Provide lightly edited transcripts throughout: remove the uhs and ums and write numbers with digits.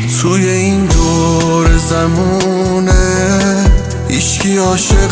توی این دور زمونه هیچکی عاشق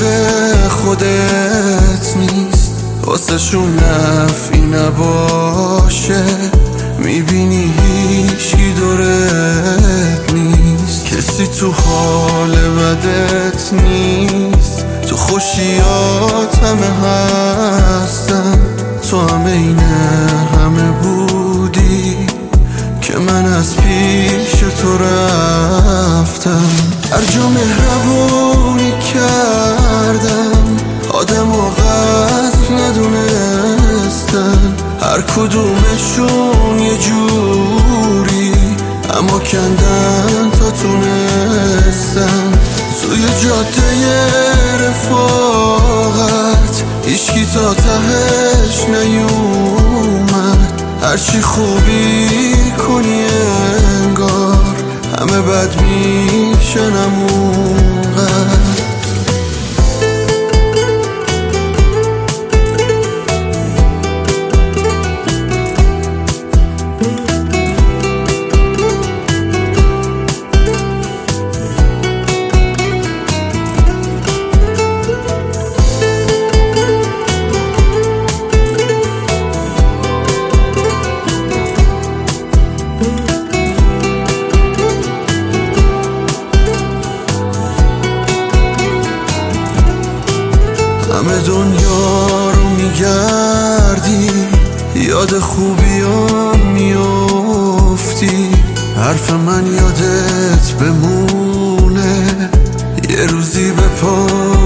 خودت نیست، واسه شون نفعی نباشه میبینی هیچکی دورت نیست. کسی تو حال بدت نیست، تو خوشیات همه هستن، تو همه اینه همه بودی که من از پیش تو رفتم. هر جا مهربونی کردم آدم و قدر ندونستن، هر کدومشون یه جوری اما کندن تا تونستن. توی جاده رفاقت هیچکی تا تهش نیومد، هرچی خوبی کنی انگار همه بد میشن همونقدر. همه دنیا رو میگردی، یاد خوبیام میافتی، حرف من یادت بمونه، یه روزی به پا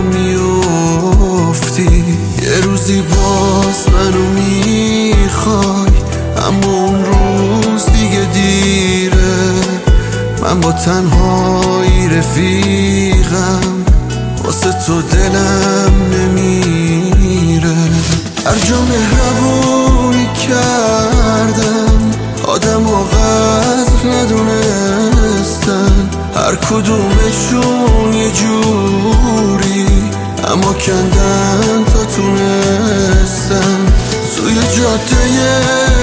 میافتی، یه روزی باز منو میخوای، اما اون روز دیگه دیره. من با تنهایی رفیقم، واسه تو دلم نمیره. هر جا مهربونی کردم آدم و قدر ندونستن، هر کدومشون یه جوری اما کندن تا تونستن. توی جاده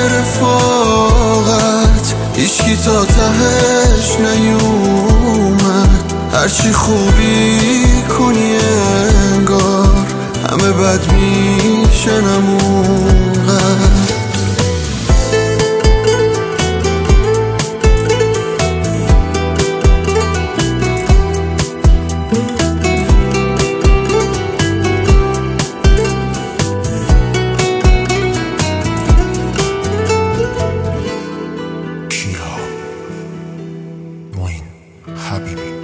رفاقت هیچکی تا تهش نیومد، هرچی خوبی کنی انگار همه بد میشن همونقدر. معین حبیبی